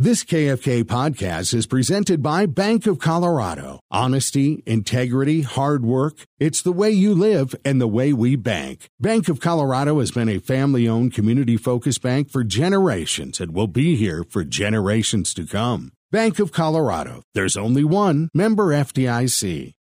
This KFK podcast is presented by Bank of Colorado. Honesty, integrity, hard work. It's the way you live and the way we bank. Bank of Colorado has been a family-owned, community-focused bank for generations and will be here for generations to come. Bank of Colorado. There's only one. Member FDIC.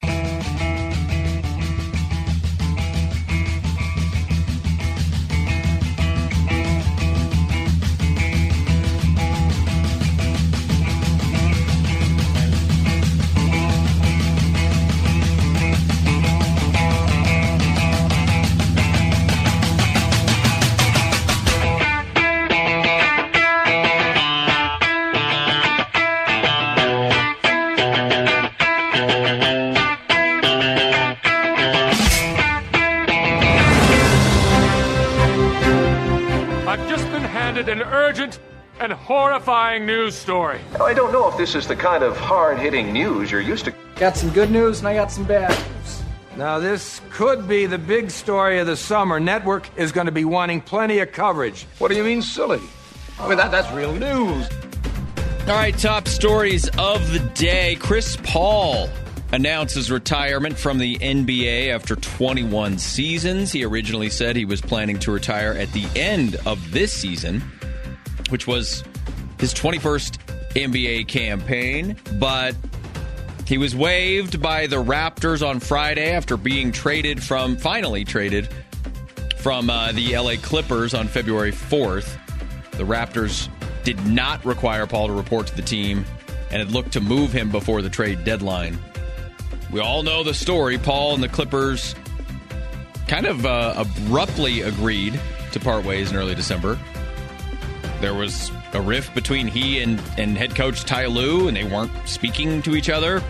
An urgent and horrifying news story. Now, I don't know if this is the kind of hard-hitting news you're used to. Got some good news and I got some bad news. Now, this could be the big story of the summer. Network is going to be wanting plenty of coverage. What do you mean, silly? I mean, that's real news. All right, top stories of the day. Chris Paul announces retirement from the NBA after 21 seasons. He originally said he was planning to retire at the end of this season, which was his 21st NBA campaign, but he was waived by the Raptors on Friday after being finally traded from the LA Clippers on February 4th. The Raptors did not require Paul to report to the team and had looked to move him before the trade deadline. We all know the story. Paul and the Clippers kind of abruptly agreed to part ways in early December. There was a rift between he and head coach Ty Lue, and they weren't speaking to each other.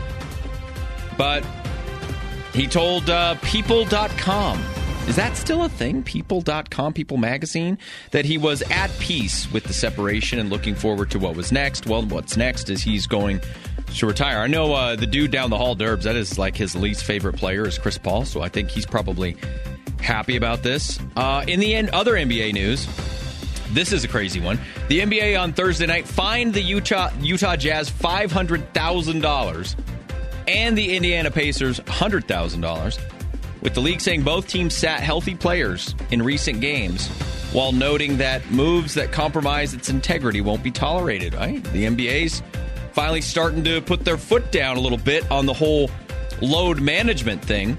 But he told People.com, is that still a thing? People.com, People Magazine? That he was at peace with the separation and looking forward to what was next. Well, what's next is he's going to retire. I know the dude down the hall, Derbs, that is like his least favorite player is Chris Paul, so I think he's probably happy about this. In the end, other NBA news, this is a crazy one. The NBA on Thursday night fined the Utah Jazz $500,000 and the Indiana Pacers $100,000, with the league saying both teams sat healthy players in recent games while noting that moves that compromise its integrity won't be tolerated. Right? The NBA's finally starting to put their foot down a little bit on the whole load management thing.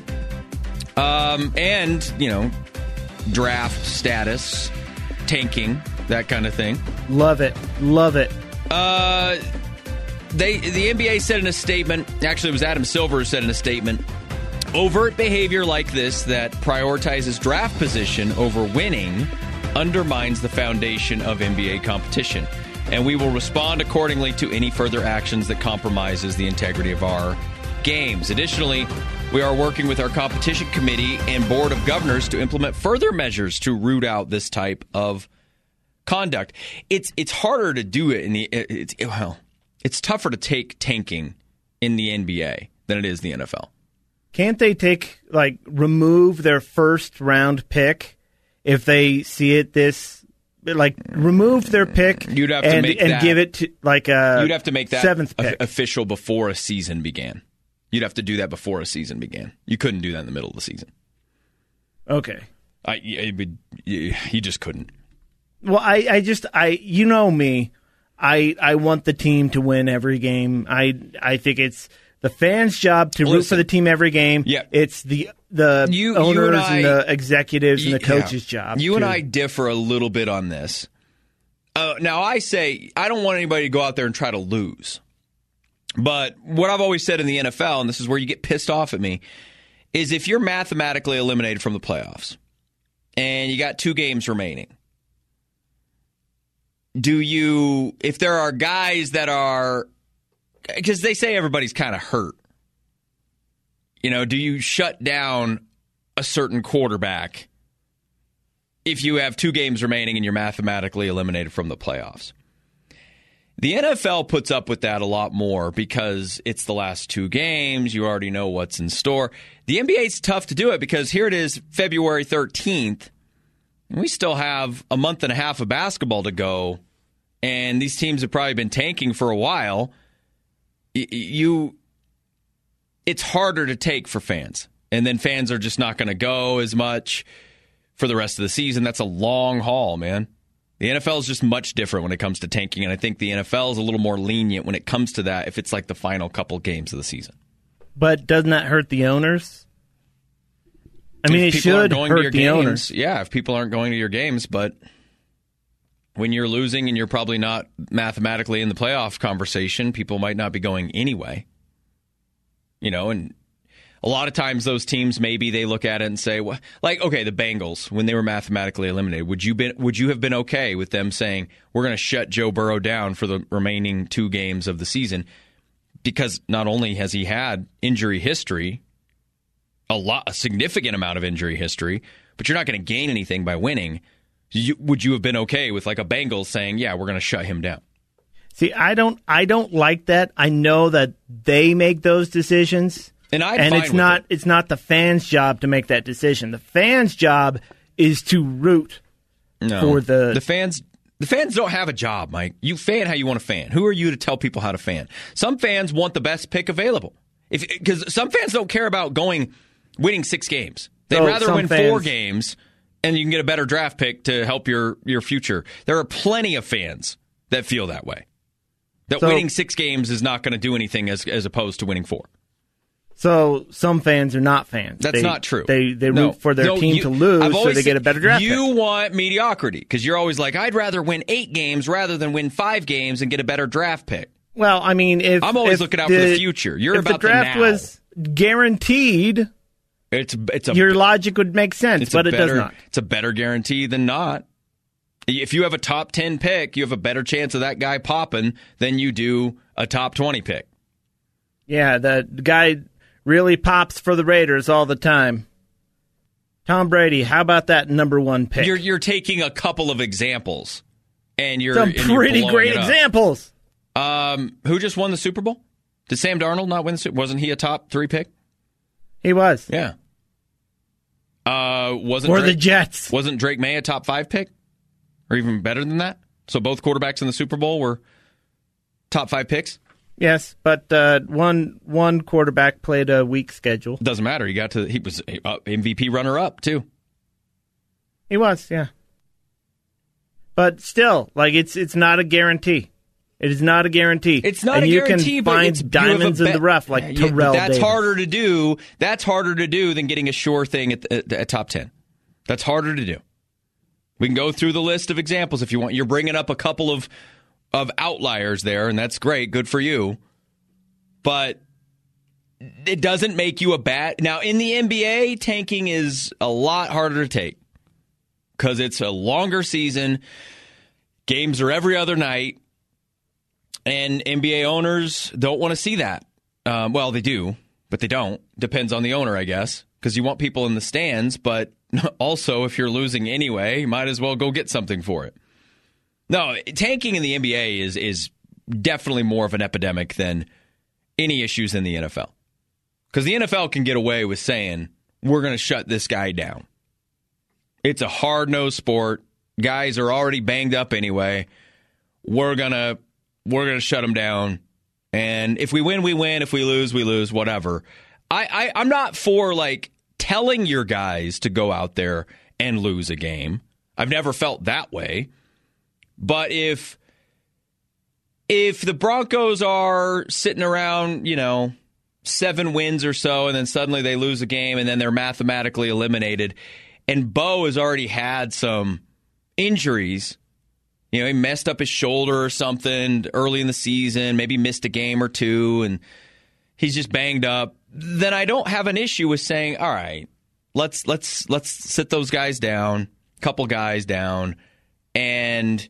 And, draft status, tanking, that kind of thing. Love it. Love it. The NBA said in a statement, actually it was Adam Silver who said in a statement, overt behavior like this that prioritizes draft position over winning undermines the foundation of NBA competition, and we will respond accordingly to any further actions that compromises the integrity of our games. Additionally, we are working with our competition committee and board of governors to implement further measures to root out this type of conduct. It's harder to do it it's tougher to take tanking in the NBA than it is the NFL. Can't they remove their first round pick if they see it remove their pick you'd have to make that, give it to you'd have to make that seventh pick official before a season began. You'd have to do that before a season began. You couldn't do that in the middle of the season. Okay. You just couldn't. Well, you know me. I want the team to win every game. I think it's the fans' job to root for the team every game. Yeah. It's the owners and the executives and the coaches' job. You and I differ a little bit on this. Now, I say I don't want anybody to go out there and try to lose. But what I've always said in the NFL, and this is where you get pissed off at me, is if you're mathematically eliminated from the playoffs and you got 2 games remaining, if there are guys that are, because they say everybody's kind of hurt, do you shut down a certain quarterback if you have 2 games remaining and you're mathematically eliminated from the playoffs? The NFL puts up with that a lot more because it's the last 2 games. You already know what's in store. The NBA's tough to do it because here it is, February 13th. And we still have a month and a half of basketball to go and these teams have probably been tanking for a while, it's harder to take for fans. And then fans are just not going to go as much for the rest of the season. That's a long haul, man. The NFL is just much different when it comes to tanking, and I think the NFL is a little more lenient when it comes to that if it's like the final couple games of the season. But doesn't that hurt the owners? I mean, it should hurt the owners. Yeah, if people aren't going to your games, but when you're losing and you're probably not mathematically in the playoff conversation, people might not be going anyway. You know, and a lot of times those teams, maybe they look at it and say, well, like, okay, the Bengals, when they were mathematically eliminated, would you have been okay with them saying, we're going to shut Joe Burrow down for the remaining 2 games of the season? Because not only has he had injury history, a significant amount of injury history, but you're not going to gain anything by winning. Would you have been okay with like a Bengals saying, yeah, we're going to shut him down? See, I don't like that. I know that they make those decisions. And it's not the fans' job to make that decision. The fans' job is to root for the fans. The fans don't have a job, Mike. You fan how you want to fan. Who are you to tell people how to fan? Some fans want the best pick available. Because some fans don't care about winning 6 games. They'd rather win 4 games, and you can get a better draft pick to help your future. There are plenty of fans that feel that way. That winning 6 games is not going to do anything as opposed to winning 4. So some fans are not fans. That's not true. They root for their team to lose so they get a better draft pick. You want mediocrity because you're always like, I'd rather win 8 games rather than win 5 games and get a better draft pick. Well, I mean, I'm always looking out for the future. You're about the now. If the draft was guaranteed, your logic would make sense, but it does not. It's a better guarantee than not. If you have a top 10 pick, you have a better chance of that guy popping than you do a top 20 pick. Yeah, the guy really pops for the Raiders all the time. Tom Brady, how about that number 1 pick? You're taking a couple of examples, and you're some pretty great examples. Who just won the Super Bowl? Did Sam Darnold not win the Super Bowl? Wasn't he a top 3 pick? He was. Yeah. The Jets. Wasn't Drake May a top 5 pick? Or even better than that? So both quarterbacks in the Super Bowl were top 5 picks? Yes, but one quarterback played a weak schedule. Doesn't matter. He was MVP runner-up, too. He was, yeah. But still, like it's not a guarantee. It is not a guarantee. It's not a guarantee, you can find diamonds in the rough like Terrell That's Davis. harder to do. That's harder to do than getting a sure thing at top 10. That's harder to do. We can go through the list of examples if you want. You're bringing up a couple of outliers there, and that's great. Good for you. But it doesn't make you a bad... Now, in the NBA, tanking is a lot harder to take because it's a longer season. Games are every other night. And NBA owners don't want to see that. Well, they do, but they don't. Depends on the owner, I guess, because you want people in the stands, but also if you're losing anyway, you might as well go get something for it. No, tanking in the NBA is definitely more of an epidemic than any issues in the NFL. Because the NFL can get away with saying, we're going to shut this guy down. It's a hard-nosed sport. Guys are already banged up anyway. We're going to shut them down. And if we win, we win. If we lose, we lose, whatever. I'm not for, like, telling your guys to go out there and lose a game. I've never felt that way. But if the Broncos are sitting around, 7 wins or so, and then suddenly they lose a game, and then they're mathematically eliminated, and Bo has already had some injuries, he messed up his shoulder or something early in the season, maybe missed a game or 2, and he's just banged up, then I don't have an issue with saying, all right, let's sit those guys down, couple guys down, and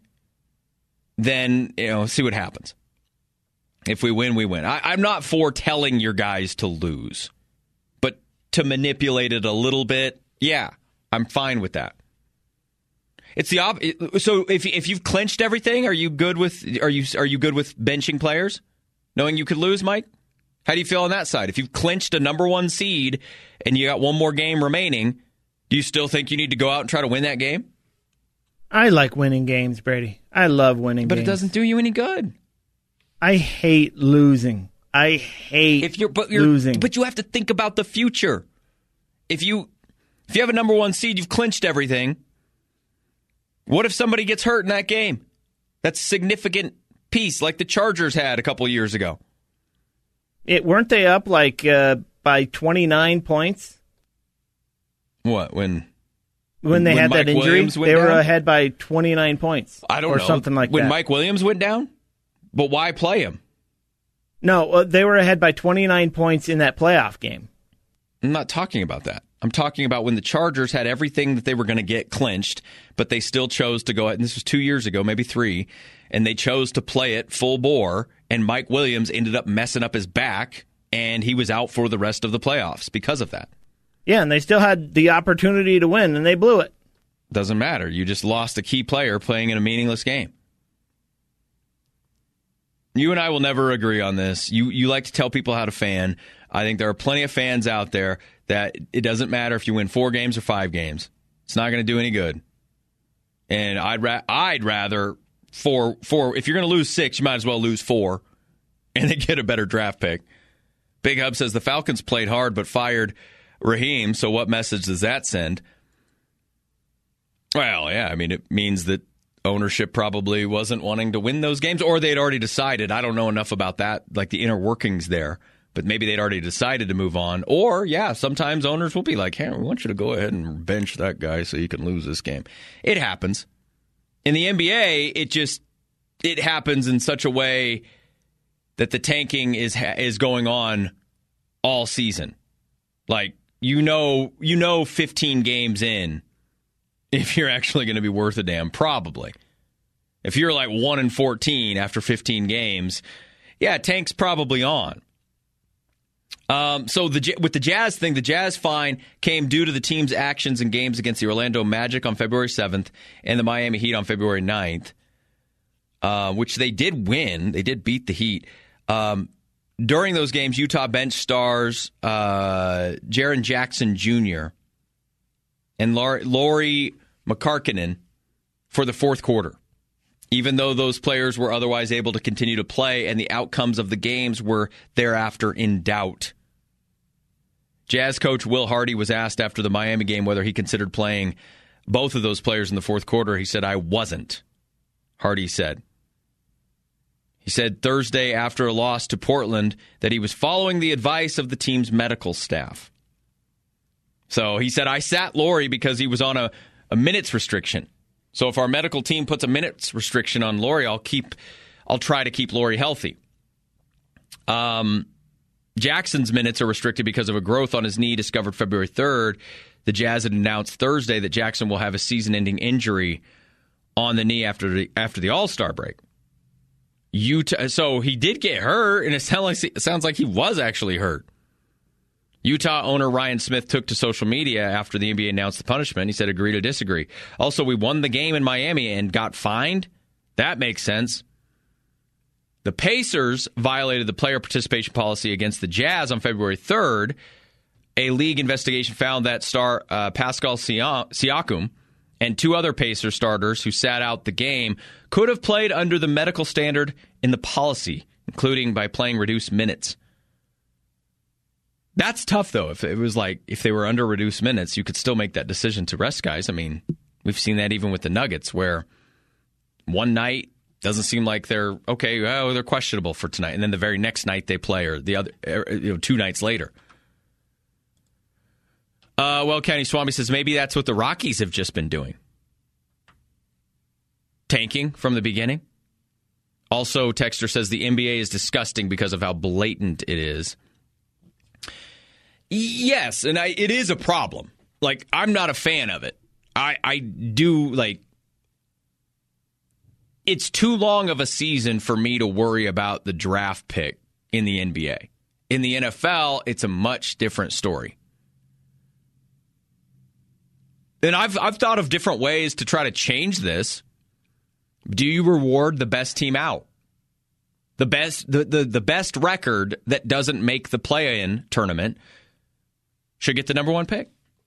then, see what happens. If we win, we win. I'm not for telling your guys to lose, but to manipulate it a little bit, yeah, I'm fine with that. It's the so if you've clinched everything, are you good with benching players, knowing you could lose, Mike? How do you feel on that side? If you've clinched a number 1 seed and you got one more game remaining, do you still think you need to go out and try to win that game? I like winning games, Brady. I love winning games. But it doesn't do you any good. I hate losing. I hate losing. But you have to think about the future. If you have a number one seed, you've clinched everything. What if somebody gets hurt in that game? That's a significant piece, like the Chargers had a couple years ago. Weren't they up by 29 points? What, when they had Mike that injury? They were down? ahead by 29 points. I don't know. Or something like when that. When Mike Williams went down? But why play him? No, they were ahead by 29 points in that playoff game. I'm not talking about that. I'm talking about when the Chargers had everything that they were going to get clinched, but they still chose to go ahead, and this was 2 years ago, maybe 3, and they chose to play it full bore, and Mike Williams ended up messing up his back, and he was out for the rest of the playoffs because of that. Yeah, and they still had the opportunity to win, and they blew it. Doesn't matter. You just lost a key player playing in a meaningless game. You and I will never agree on this. You like to tell people how to fan. I think there are plenty of fans out there that it doesn't matter if you win 4 games or 5 games. It's not going to do any good. And I'd rather if you're going to lose 6, you might as well lose 4 and then get a better draft pick. Big Hub says the Falcons played hard but fired Raheem, so what message does that send? Well, yeah, I mean, it means that ownership probably wasn't wanting to win those games, or they'd already decided. I don't know enough about that, like the inner workings there, but maybe they'd already decided to move on. Or, yeah, sometimes owners will be like, hey, we want you to go ahead and bench that guy so you can lose this game. It happens. In the NBA, it happens in such a way that the tanking is going on all season. Like, you know 15 games in if you're actually going to be worth a damn, probably. If you're like 1-14 after 15 games, yeah, tank's probably on. So with the Jazz thing, the Jazz fine came due to the team's actions in games against the Orlando Magic on February 7th and the Miami Heat on February 9th, which they did win. They did beat the Heat. During those games, Utah bench stars Jaren Jackson Jr. and Lauri Markkanen for the fourth quarter, even though those players were otherwise able to continue to play and the outcomes of the games were thereafter in doubt. Jazz coach Will Hardy was asked after the Miami game whether he considered playing both of those players in the fourth quarter. He said, "I wasn't," Hardy said. He said Thursday after a loss to Portland that he was following the advice of the team's medical staff. So he said, "I sat Lauri because he was on a minutes restriction. So if our medical team puts a minutes restriction on Lauri, I'll try to keep Lauri healthy." Jackson's minutes are restricted because of a growth on his knee discovered February 3rd. The Jazz had announced Thursday that Jackson will have a season-ending injury on the knee after the All-Star break. So he did get hurt, and it sounds like he was actually hurt. Utah owner Ryan Smith took to social media after the NBA announced the punishment. He said, "Agree to disagree. Also, we won the game in Miami and got fined. That makes sense." The Pacers violated the player participation policy against the Jazz on February 3rd. A league investigation found that star Pascal Siakam and 2 other Pacers starters who sat out the game could have played under the medical standard in the policy, including by playing reduced minutes. That's tough, though. If they were under reduced minutes, you could still make that decision to rest guys. I mean, we've seen that even with the Nuggets, where one night doesn't seem like they're okay. Oh, they're questionable for tonight, and then the very next night they play, or the other, 2 nights later. County Swami says maybe that's what the Rockies have just been doing, tanking from the beginning. Also, Texter says the NBA is disgusting because of how blatant it is. Yes, and it is a problem. Like, I'm not a fan of it. I do, like, it's too long of a season for me to worry about the draft pick in the NBA. In the NFL, it's a much different story. And I've thought of different ways to try to change this. Do you reward the best team out? The best record that doesn't make the play-in tournament should get the number 1 pick.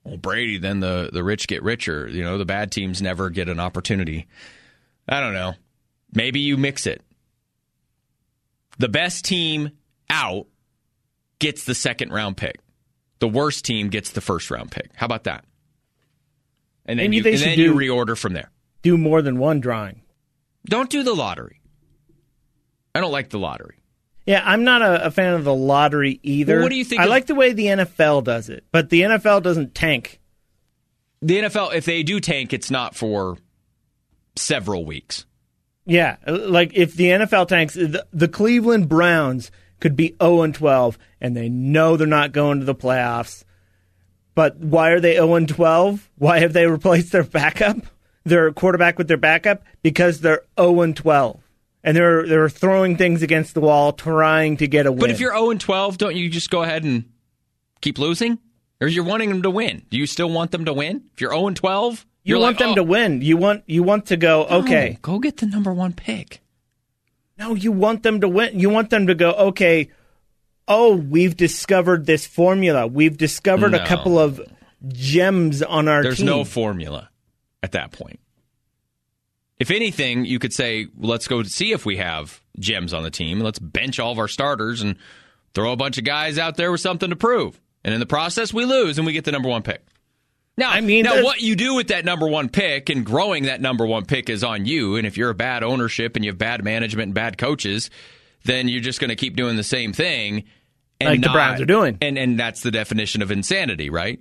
Well, Brady, then the rich get richer. The bad teams never get an opportunity. I don't know. Maybe you mix it. The best team out gets the second-round pick. The worst team gets the first-round pick. How about that? And then, you reorder from there. Do more than one drawing. Don't do the lottery. I don't like the lottery. Yeah, I'm not a fan of the lottery either. Well, what do you think? I like the way the NFL does it, but the NFL doesn't tank. The NFL, if they do tank, it's not for several weeks. Yeah, like if the NFL tanks, the Cleveland Browns could be 0-12, and they know they're not going to the playoffs. But why are they 0-12? Why have they replaced their backup, their quarterback with their backup? Because they're 0-12. And they're throwing things against the wall, trying to get a win. But if you're 0-12, don't you just go ahead and keep losing? Or you're wanting them to win? Do you still want them to win? If you're 0-12, you want them to win. You want to go, okay. Go get the number one pick. No, you want them to win. You want them to go, okay, we've discovered this formula. We've discovered a couple of gems on our team. There's no formula at that point. If anything, you could say, let's go see if we have gems on the team. Let's bench all of our starters and throw a bunch of guys out there with something to prove. And in the process, we lose and we get the number one pick. Now, what you do with that number one pick and growing that number one pick is on you. And if you're a bad ownership and you have bad management and bad coaches, then you're just going to keep doing the same thing. And like the Browns are doing. And that's the definition of insanity, right?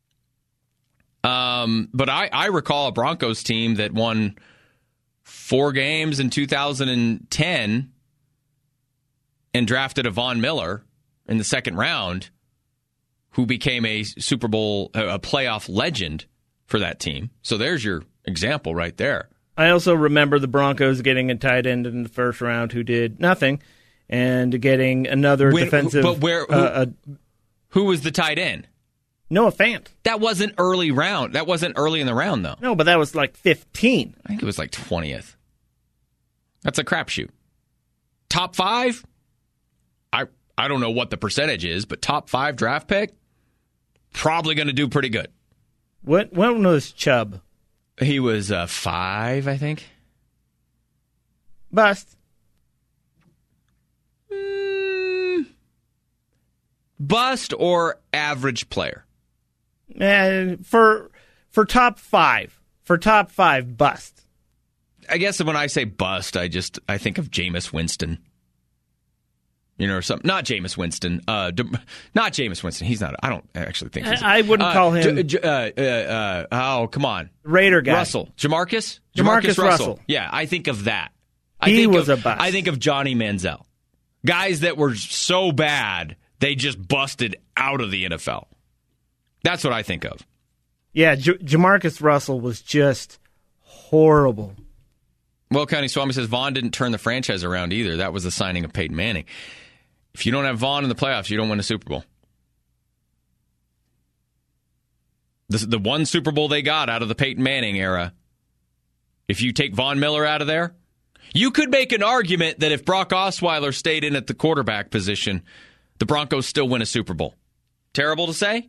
But I recall a Broncos team that won 4 games in 2010 and drafted a Von Miller in the second round, who became a Super Bowl, a playoff legend for that team. So there's your example right there. I also remember the Broncos getting a tight end in the first round who did nothing, and getting another defensive. But who was the tight end? Noah Fant. That wasn't early round. That wasn't early in the round, though. No, but that was like 15. I think it was like 20th. That's a crapshoot. Top 5? I don't know what the percentage is, but top 5 draft pick? Probably going to do pretty good. When was Chubb? He was 5, I think. Bust. Bust or average player? For top 5. For top 5, bust. I guess when I say bust, I think of Jameis Winston. Or something. Not Jameis Winston. Not Jameis Winston. He's not. I don't actually think he's. I wouldn't call him. Come on. Raider guy. Russell. Jamarcus Russell. Yeah, I think of that. He was a bust. I think of Johnny Manziel. Guys that were so bad, they just busted out of the NFL. That's what I think of. Yeah, Jamarcus Russell was just horrible. Well, County Swami says Vaughn didn't turn the franchise around either. That was the signing of Peyton Manning. If you don't have Vaughn in the playoffs, you don't win a Super Bowl. The one Super Bowl they got out of the Peyton Manning era, if you take Von Miller out of there, you could make an argument that if Brock Osweiler stayed in at the quarterback position, the Broncos still win a Super Bowl. Terrible to say?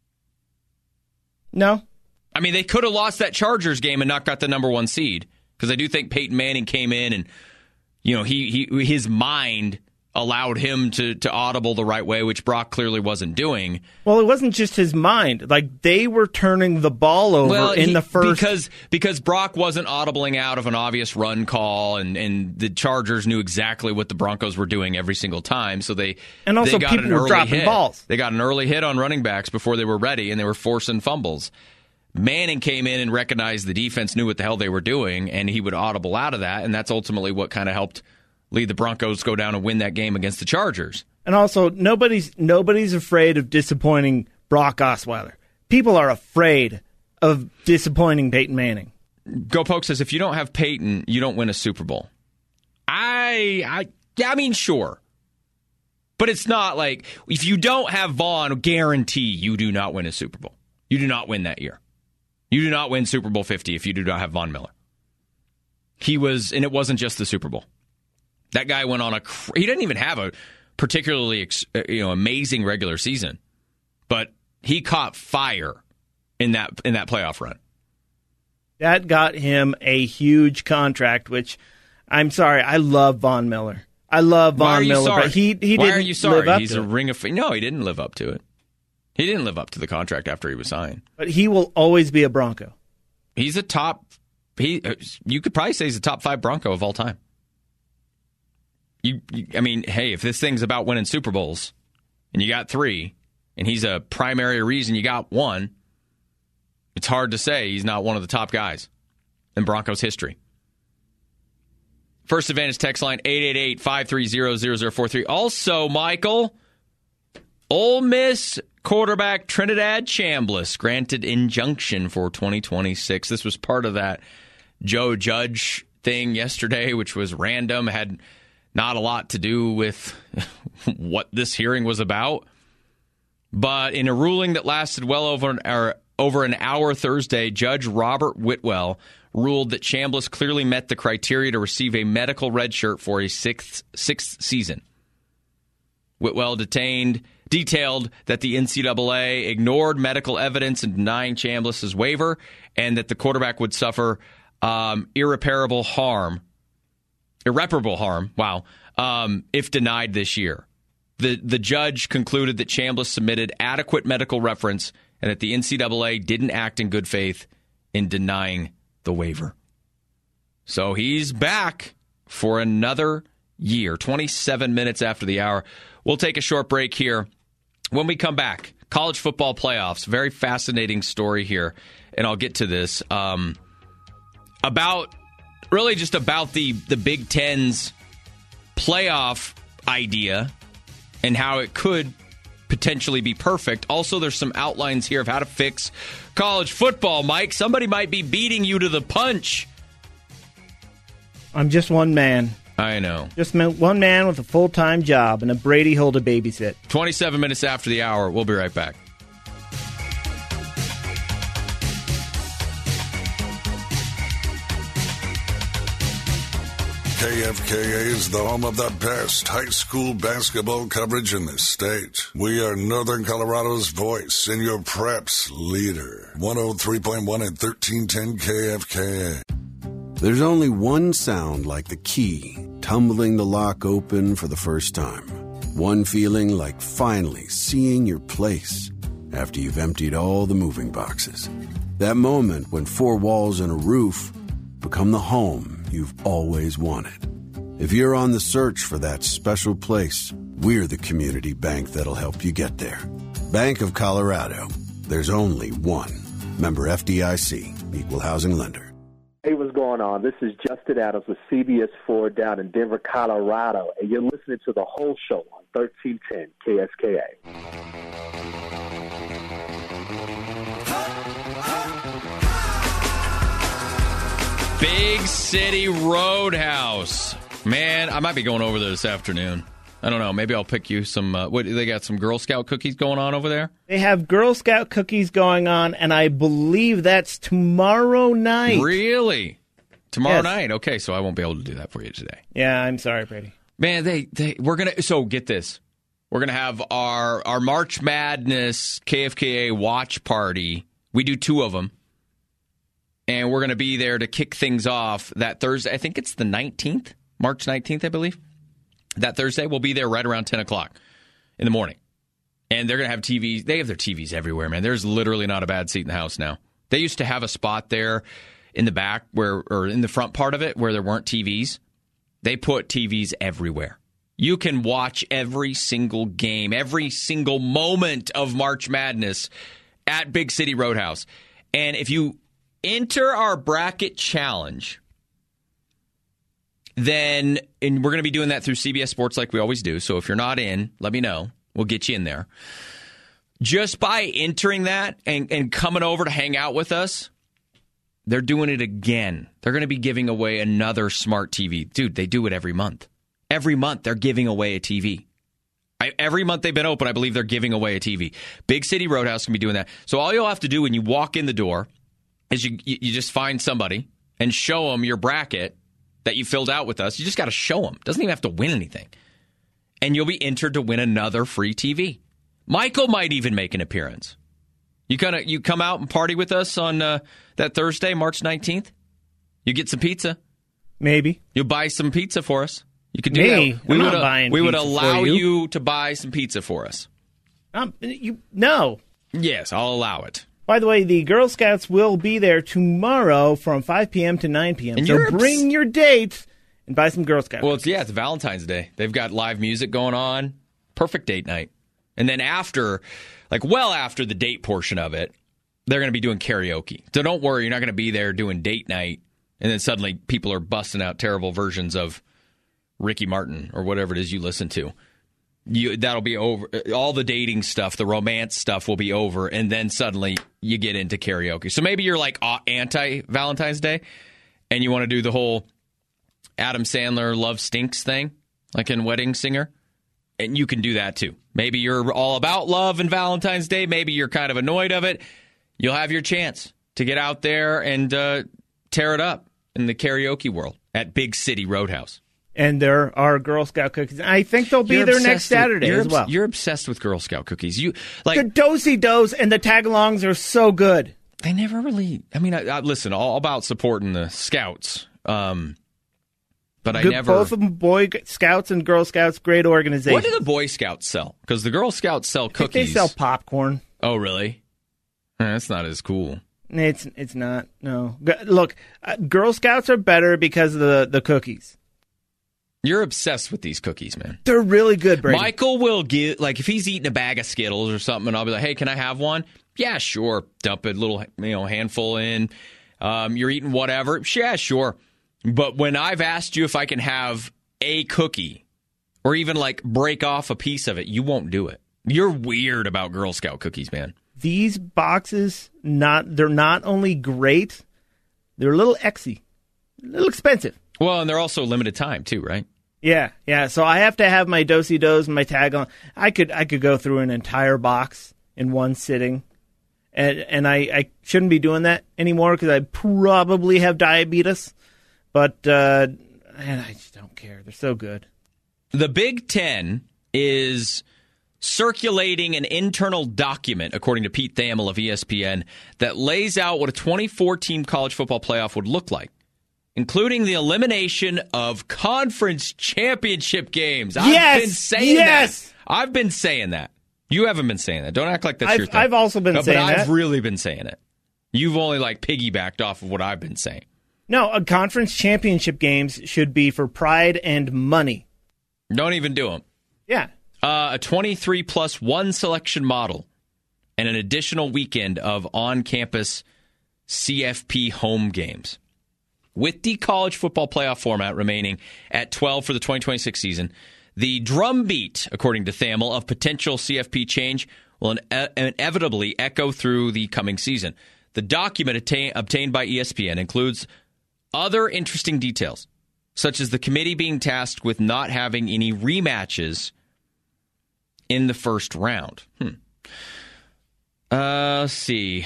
No. I mean, they could have lost that Chargers game and not got the number 1 seed, because I do think Peyton Manning came in and, his mind allowed him to audible the right way, which Brock clearly wasn't doing. Well, it wasn't just his mind. Like, they were turning the ball over in the first... Because Brock wasn't audibling out of an obvious run call, and the Chargers knew exactly what the Broncos were doing every single time, so they got people were dropping balls. They got an early hit on running backs before they were ready, and they were forcing fumbles. Manning came in and recognized the defense knew what the hell they were doing, and he would audible out of that, and that's ultimately what kind of helped lead the Broncos go down and win that game against the Chargers. And also, nobody's afraid of disappointing Brock Osweiler. People are afraid of disappointing Peyton Manning. Go Poke says, if you don't have Peyton, you don't win a Super Bowl. I mean, sure. But it's not like, if you don't have Vaughn, guarantee you do not win a Super Bowl. You do not win that year. You do not win Super Bowl 50 if you do not have Von Miller. And it wasn't just the Super Bowl. That guy went on he didn't even have a particularly amazing regular season, but he caught fire in that playoff run. That got him a huge contract, which, I'm sorry, I love Von Miller. I love Von Miller, but he didn't Why are you sorry? live up He's to a Ring of Fame. No, he didn't live up to it. He didn't live up to the contract after he was signed. But he will always be a Bronco. He's a top. You could probably say he's a top 5 Bronco of all time. I mean, hey, if this thing's about winning Super Bowls, and you got 3, and he's a primary reason you got 1, it's hard to say he's not one of the top guys in Broncos history. First Advantage text line 888-530-0043. Also, Michael, Ole Miss quarterback Trinidad Chambliss granted injunction for 2026. This was part of that Joe Judge thing yesterday, which was random, had not a lot to do with what this hearing was about. But in a ruling that lasted well over an hour Thursday, Judge Robert Whitwell ruled that Chambliss clearly met the criteria to receive a medical red shirt for a sixth season. Whitwell detailed that the NCAA ignored medical evidence in denying Chambliss's waiver and that the quarterback would suffer irreparable harm, if denied this year. The judge concluded that Chambliss submitted adequate medical reference and that the NCAA didn't act in good faith in denying the waiver. So he's back for another year, 27 minutes after the hour. We'll take a short break here. When we come back, college football playoffs, very fascinating story here, and I'll get to this. About the Big Ten's playoff idea and how it could potentially be perfect. Also, there's some outlines here of how to fix college football, Mike. Somebody might be beating you to the punch. I'm just one man. I know. Just one man with a full-time job and a Brady Hole to babysit. 27 minutes after the hour. We'll be right back. KFKA is the home of the best high school basketball coverage in the state. We are Northern Colorado's voice and your preps leader. 103.1 and 1310 KFKA. There's only one sound like the key tumbling the lock open for the first time. One feeling like finally seeing your place after you've emptied all the moving boxes. That moment when 4 walls and a roof become the home you've always wanted. If you're on the search for that special place, we're the community bank that'll help you get there. Bank of Colorado. There's only one. Member FDIC, Equal Housing Lender. Hey, what's going on? This is Justin Adams with CBS 4 down in Denver, Colorado, and you're listening to the whole show on 1310 KSKA. Big City Roadhouse. Man, I might be going over there this afternoon. I don't know. Maybe I'll pick you some. They got some Girl Scout cookies going on over there? They have Girl Scout cookies going on, and I believe that's tomorrow night. Really? Tomorrow night? Okay, so I won't be able to do that for you today. Yeah, I'm sorry, Brady. Man, we're gonna. So get this, we're gonna have our March Madness KFKA watch party. We do 2 of them, and we're gonna be there to kick things off that Thursday. I think it's the 19th, March 19th, I believe. That Thursday, we'll be there right around 10 o'clock in the morning. And they're going to have TVs. They have their TVs everywhere, man. There's literally not a bad seat in the house now. They used to have a spot there in the back or in the front part of it where there weren't TVs. They put TVs everywhere. You can watch every single game, every single moment of March Madness at Big City Roadhouse. And if you enter our bracket challenge, then, and we're going to be doing that through CBS Sports like we always do. So if you're not in, let me know. We'll get you in there. Just by entering that and coming over to hang out with us, they're doing it again. They're going to be giving away another smart TV. Dude, they do it every month. Every month they're giving away a TV. Every month they've been open, I believe they're giving away a TV. Big City Roadhouse can be doing that. So all you'll have to do when you walk in the door is you just find somebody and show them your bracket that you filled out with us. You just got to show them. Doesn't even have to win anything. And you'll be entered to win another free TV. Michael might even make an appearance. You come out and party with us on that Thursday, March 19th? You get some pizza. Maybe. You'll buy some pizza for us. You could do Me? that. We would pizza allow for you to buy some pizza for us. No. Yes, I'll allow it. By the way, the Girl Scouts will be there tomorrow from 5 p.m. to 9 p.m. And so bring your dates and buy some Girl Scouts. Well, it's Valentine's Day. They've got live music going on. Perfect date night. And then after the date portion of it, they're going to be doing karaoke. So don't worry, you're not going to be there doing date night, and then suddenly people are busting out terrible versions of Ricky Martin or whatever it is you listen to. That'll be over. All the dating stuff, the romance stuff will be over, and then suddenly you get into karaoke. So maybe you're like anti-Valentine's Day, and you want to do the whole Adam Sandler Love Stinks thing, like in Wedding Singer, and you can do that too. Maybe you're all about love and Valentine's Day. Maybe you're kind of annoyed of it. You'll have your chance to get out there and tear it up in the karaoke world at Big City Roadhouse. And there are Girl Scout cookies. I think they'll be there next Saturday as well. You're obsessed with Girl Scout cookies. The do-si-dos and the tag-alongs are so good. They never really... I mean, I listen, all about supporting the Scouts. But I never... Both of them, Boy Scouts and Girl Scouts, great organizations. What do the Boy Scouts sell? Because the Girl Scouts sell cookies. They sell popcorn. Oh, really? That's not as cool. It's not, no. Look, Girl Scouts are better because of the cookies. You're obsessed with these cookies, man. They're really good, Brady. Michael will give, like, if he's eating a bag of Skittles or something, and I'll be like, hey, can I have one? Yeah, sure. Dump a little, handful in. You're eating whatever. Yeah, sure. But when I've asked you if I can have a cookie or even, like, break off a piece of it, you won't do it. You're weird about Girl Scout cookies, man. These boxes, they're not only great, they're a little exy, a little expensive. Well, and they're also limited time, too, right? Yeah. So I have to have my do-si-dos and my tag on. I could go through an entire box in one sitting, and I shouldn't be doing that anymore because I probably have diabetes. But I just don't care. They're so good. The Big Ten is circulating an internal document, according to Pete Thamel of ESPN, that lays out what a 24-team college football playoff would look like, including the elimination of conference championship games. I've been saying that. I've been saying that. You haven't been saying that. Don't act like that's your thing. I've also been saying that. But I've really been saying it. You've only piggybacked off of what I've been saying. No, conference championship games should be for pride and money. Don't even do them. Yeah. A 23+1 selection model and an additional weekend of on-campus CFP home games. With the college football playoff format remaining at 12 for the 2026 season, the drumbeat, according to Thamel, of potential CFP change will inevitably echo through the coming season. The document obtained by ESPN includes other interesting details, such as the committee being tasked with not having any rematches in the first round. Let's see.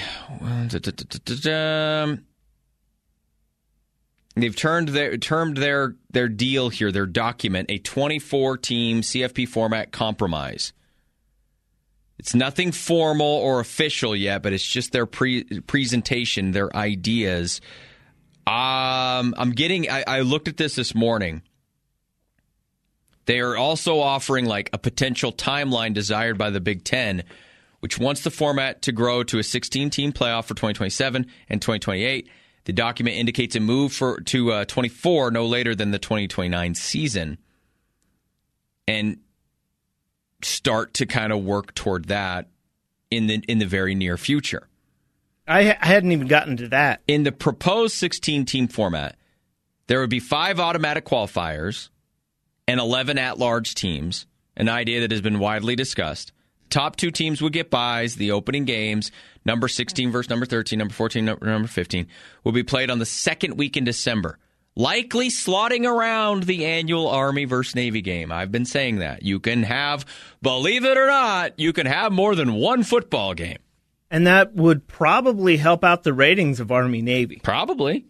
They've termed their deal here, their document, a 24-team CFP format compromise. It's nothing formal or official yet, but it's just their presentation, their ideas. I looked at this morning. They are also offering a potential timeline desired by the Big Ten, which wants the format to grow to a 16-team playoff for 2027 and 2028. The document indicates a move to 24 no later than the 2029 season, and start to kind of work toward that in the very near future. I hadn't even gotten to that. In the proposed 16-team format, there would be 5 automatic qualifiers and 11 at-large teams, an idea that has been widely discussed. Top 2 teams would get byes. The opening games, number 16 versus number 13, number 14, number 15, will be played on the second week in December, likely slotting around the annual Army versus Navy game. I've been saying that. You can have, believe it or not, you can have more than one football game. And that would probably help out the ratings of Army-Navy. Probably.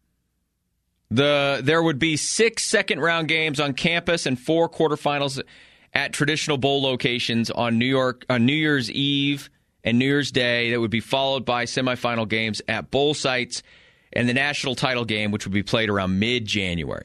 There would be 6 second-round games on campus and 4 quarterfinals at traditional bowl locations on New Year's Eve and New Year's Day that would be followed by semifinal games at bowl sites and the national title game, which would be played around mid-January.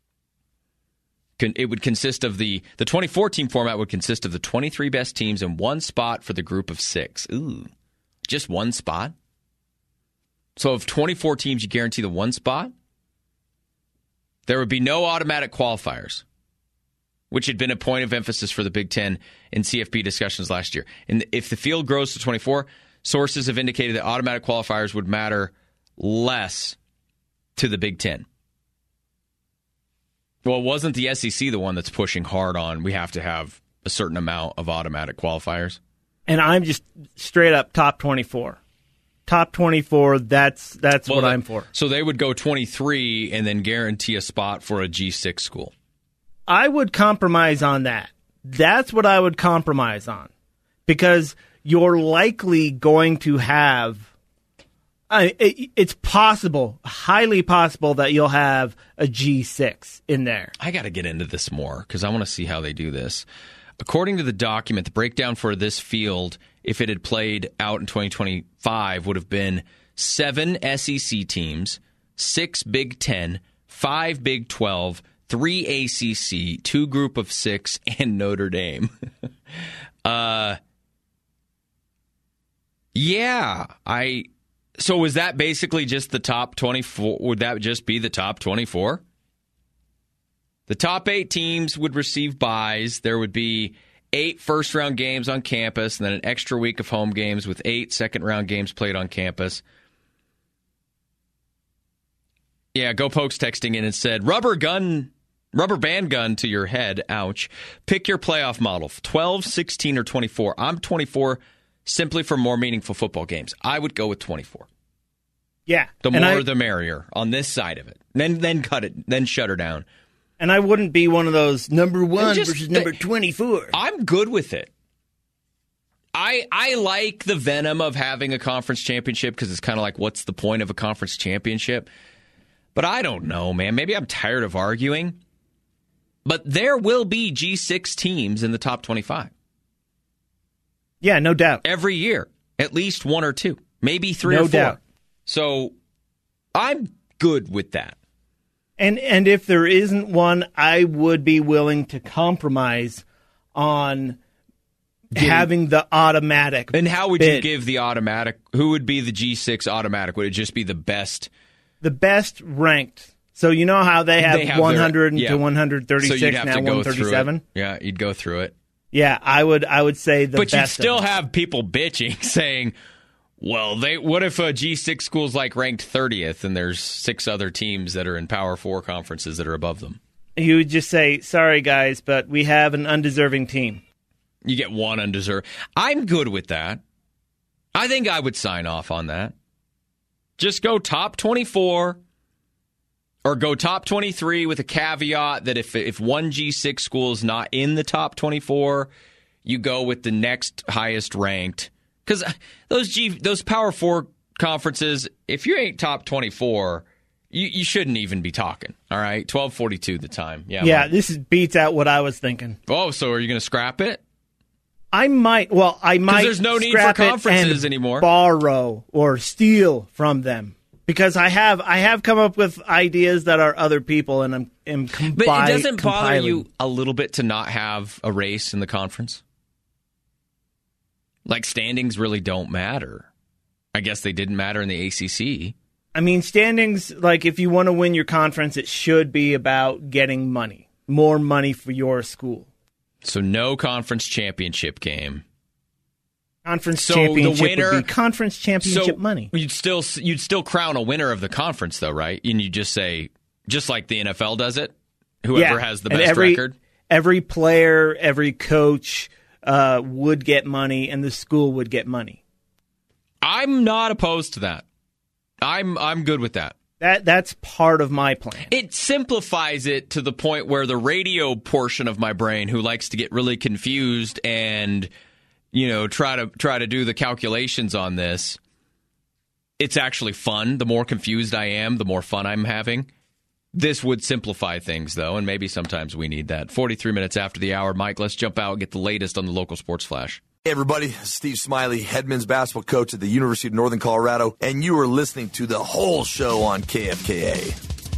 It would consist of the 2014 format would consist of the 23 best teams in one spot for the group of 6. Ooh, just one spot? So of 24 teams, you guarantee the one spot? There would be no automatic qualifiers, which had been a point of emphasis for the Big Ten in CFP discussions last year. And if the field grows to 24, sources have indicated that automatic qualifiers would matter less to the Big Ten. Well, wasn't the SEC the one that's pushing hard on we have to have a certain amount of automatic qualifiers? And I'm just straight up top 24. Top 24, that's what I'm for. So they would go 23 and then guarantee a spot for a G6 school. I would compromise on that. That's what I would compromise on. Because you're likely going to have... it's possible, highly possible, that you'll have a G6 in there. I got to get into this more because I want to see how they do this. According to the document, the breakdown for this field, if it had played out in 2025, would have been 7 SEC teams, 6 Big Ten, 5 Big 12, 3 ACC, 2 Group of 6, and Notre Dame. So was that basically just the top 24? Would that just be the top 24? The top 8 teams would receive byes. There would be 8 first-round games on campus and then an extra week of home games with 8 second-round games played on campus. Yeah, Go Pokes texting in and said, rubber band gun to your head, ouch. Pick your playoff model, 12, 16, or 24. I'm 24 simply for more meaningful football games. I would go with 24. Yeah. The more the merrier on this side of it. Then cut it, then shut her down. And I wouldn't be one of those number 1 versus number 24. I'm good with it. I like the venom of having a conference championship because it's kind of like, what's the point of a conference championship? But I don't know, man. Maybe I'm tired of arguing. But there will be G6 teams in the top 25. Yeah, no doubt. Every year, at least 1 or 2, maybe 3 or 4. No doubt. So I'm good with that. And if there isn't one, I would be willing to compromise on having the automatic. And how would you give the automatic? Who would be the G6 automatic? Would it just be the best? The best ranked. So you know how they have 100 to 136, so now 137? Yeah, you'd go through it. Yeah, I would say the best. But you'd still have people bitching, saying, well, what if a G6 school's like ranked 30th and there's 6 other teams that are in Power 4 conferences that are above them? You would just say, sorry, guys, but we have an undeserving team. You get one undeserved. I'm good with that. I think I would sign off on that. Just go top 24 or go top 23 with a caveat that if one G6 school is not in the top 24, you go with the next highest ranked. Because those Power 4 conferences, if you ain't top 24, you shouldn't even be talking. All right, 12:42 the time. Yeah, this beats out what I was thinking. Oh, so are you going to scrap it? I might. Well, I might. Because there's no need for conferences anymore. Borrow or steal from them. Because I have come up with ideas that are other people, and I'm compiling. But it doesn't bother you a little bit to not have a race in the conference? Like, standings really don't matter. I guess they didn't matter in the ACC. I mean, standings, like, if you want to win your conference, it should be about getting money. More money for your school. So no conference championship game. Conference championship would be conference championship money. You'd still crown a winner of the conference, though, right? And you just say, just like the NFL does it, whoever has the best record. Every player, every coach would get money, and the school would get money. I'm not opposed to that. I'm good with that. That's part of my plan. It simplifies it to the point where the radio portion of my brain, who likes to get really confused and try to do the calculations on this, it's actually fun. The more confused I am, the more fun I'm having. This would simplify things, though, and maybe sometimes we need that. 43 minutes after the hour, Mike, let's jump out and get the latest on the local sports flash. Hey everybody, Steve Smiley, head men's basketball coach at the University of Northern Colorado, and you are listening to The Whole Show on KFKA.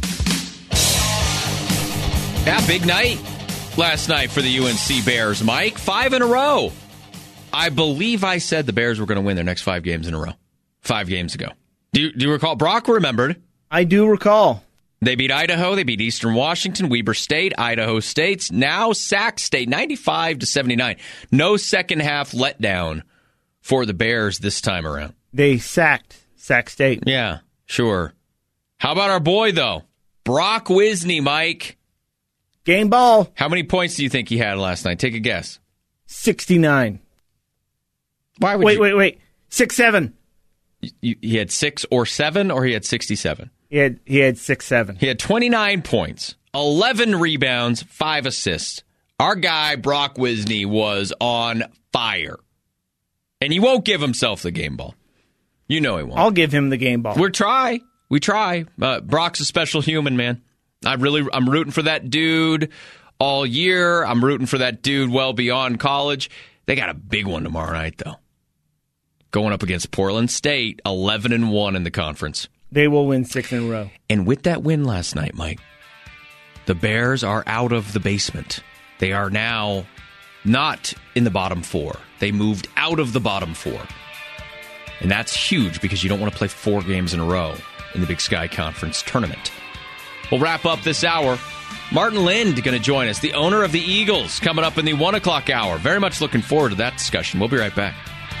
Yeah, big night last night for the UNC Bears, Mike. 5 in a row. I believe I said the Bears were going to win their next 5 games in a row 5 games ago. Do you recall? Brock remembered. I do recall. They beat Idaho. They beat Eastern Washington, Weber State, Idaho State, now Sac State, 95-79. No second half letdown for the Bears this time around. They sacked Sac State. Yeah, sure. How about our boy, though? Brock Wisney, Mike. Game ball. How many points do you think he had last night? Take a guess. 69. Why would Wait. 6-7. He had 6 or 7, or he had 67? He had 6-7. He had 29 points, 11 rebounds, 5 assists. Our guy, Brock Wisney, was on fire. And he won't give himself the game ball. You know he won't. I'll give him the game ball. We try. Brock's a special human, man. I'm rooting for that dude all year. I'm rooting for that dude well beyond college. They got a big one tomorrow night, though. Going up against Portland State, 11-1 in the conference. They will win 6 in a row. And with that win last night, Mike, the Bears are out of the basement. They are now not in the bottom 4. They moved out of the bottom 4. And that's huge because you don't want to play 4 games in a row in the Big Sky Conference tournament. We'll wrap up this hour. Martin Lind going to join us, the owner of the Eagles, coming up in the 1 o'clock hour. Very much looking forward to that discussion. We'll be right back.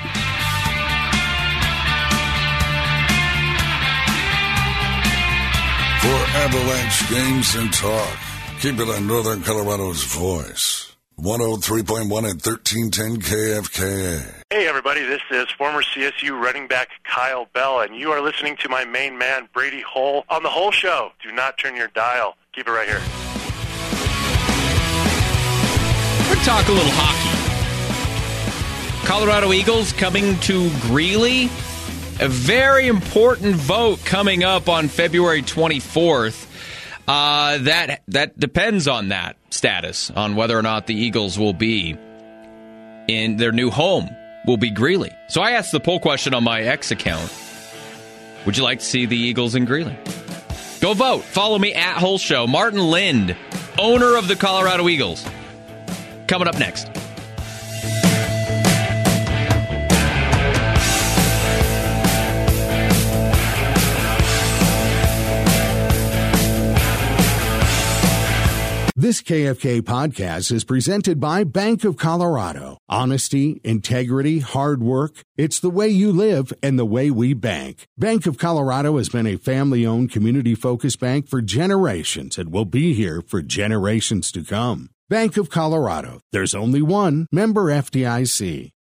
For Avalanche games and talk, keep it on Northern Colorado's voice. 103.1 and 1310 KFKA. Hey everybody, this is former CSU running back Kyle Bell, and you are listening to my main man, Brady Hull, on The Whole Show. Do not turn your dial. Keep it right here. We're going to talk a little hockey. Colorado Eagles coming to Greeley. A very important vote coming up on February 24th. That depends on that status, on whether or not the Eagles will be in their new home, will be Greeley. So I asked the poll question on my X account. Would you like to see the Eagles in Greeley? Go vote. Follow me at Whole Show. Martin Lind, owner of the Colorado Eagles. Coming up next. This KFK podcast is presented by Bank of Colorado. Honesty, integrity, hard work. It's the way you live and the way we bank. Bank of Colorado has been a family-owned, community-focused bank for generations and will be here for generations to come. Bank of Colorado. There's only one. Member FDIC.